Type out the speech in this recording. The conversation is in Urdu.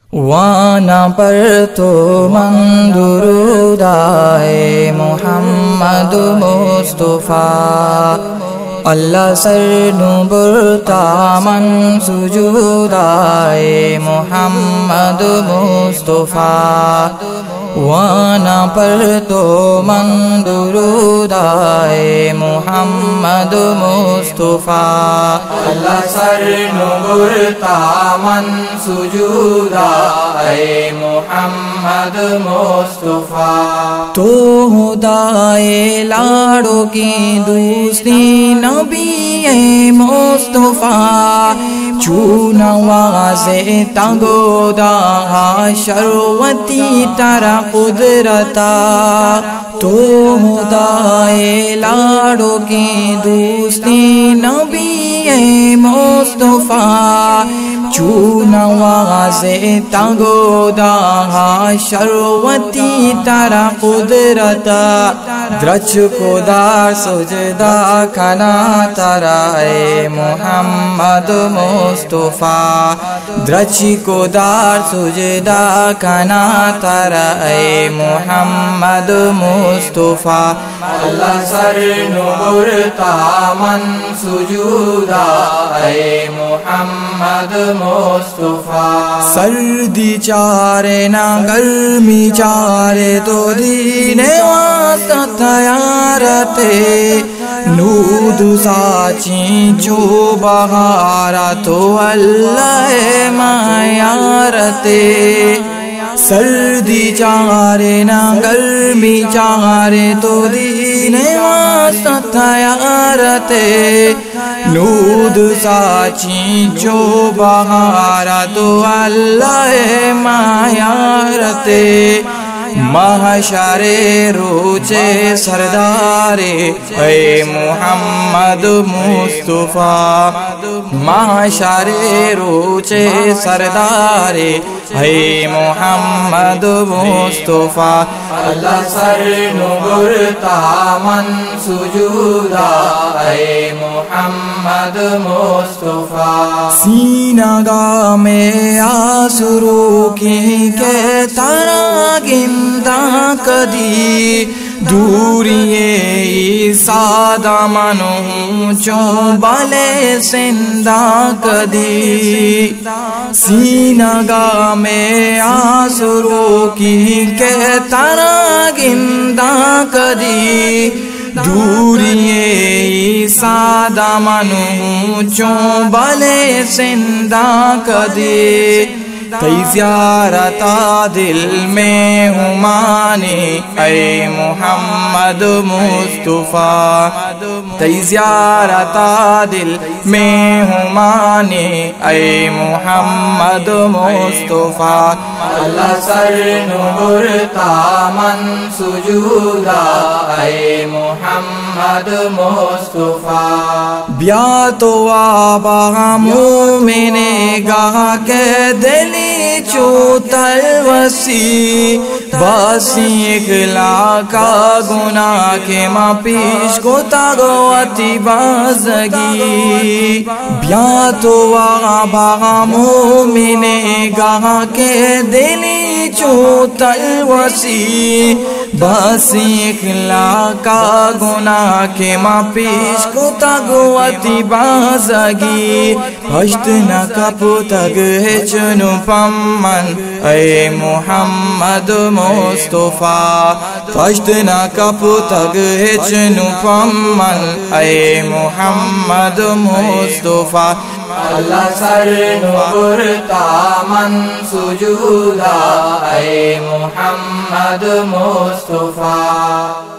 وانا پر تو من درود آئے محمد مصطفیٰ، اللہ سر نبرتا من سجود آئے محمد مصطفیٰ، وانا پر تو من درود آئے محمد مصطفیٰ، اللہ سر نبرتا من سجود آئے محمد مصطفیٰ، تو خدائے لاڑوں کی دوسری نبی مصطفیٰ، چون واضح تگو دا شروتی ترا قدرتا، تو خدائے لاڑوں کی دوسری نبی مصطفیٰ، چون واضح تگو دا شروتی ترا قدرتا، درچ کو دار سجدہ کنا ترا اے محمد مصطفیٰ، درچ کو دار سجدہ کنا ترا اے محمد مصطفیٰ، اللہ سر نبرتا من سجودا اے محمد مصطفیٰ، سردی چارے نہ گرمی چارے تو دین واسطہ تیارتے، نود ساچی جو بہارا تو اللہ معیارتے، سردی چارے نہ گرمی چارے تو دین واسطہ تیارتے، نود ساچی جو بہارا تو اللہ معیارتے، محشر روچے سردارے اے محمد مصطفیٰ، محشر روچے سردارے اے محمد مصطفیٰ، اللہ سر نبرتا من سجودا اے محمد مصطفیٰ، سینہ گاہ میں آسرو کی کے ترا گندہ کدی، دوریے سادہ منوں چوں بالے سندہ کدی، سینہ گاہ میں آسرو کی کے ترا گندہ کدی، دوریے سادہ منوں چوں بالے سندہ کدی، کئی زیارتا دل میں ہمانے اے محمد مصطفیٰ، کئی زیارتا دل میں ہمانے اے محمد مصطفیٰ، اللہ سر نبرتا من سجودا اے محمد مصطفیٰ، بیا تو آبا مومن گاہ کے دلی چو تلوسی، باسی اخلا کا گناہ کے ماں پیش کو تاغوتی بازگی، بیا تو آبا مومن گاہ کے دلی چو تلوسی، باسی اخلا کا گناہ کے ماں پیش کو تاغوتی بازگی، ہشت نہ کپ تگ ہے چنو پمن اے محمد مصطفیٰ، پشت نہ کپ تگ ہے چنو پمن اے محمد مصطفیٰ، اللہ سر نبرتا من سجودا اے محمد مصطفیٰ۔